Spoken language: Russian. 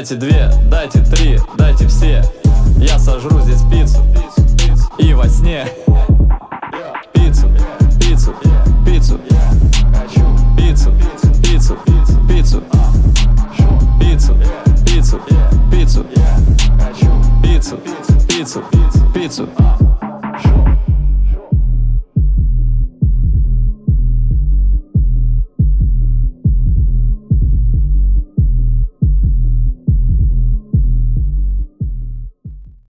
Дайте 2, дайте 3, дайте все. Я сожру здесь пиццу и во сне. Пиццу, пиццу, пиццу, пиццу, пиццу, пиццу, пиццу, пиццу, пиццу, пиццу, пиццу, пиццу.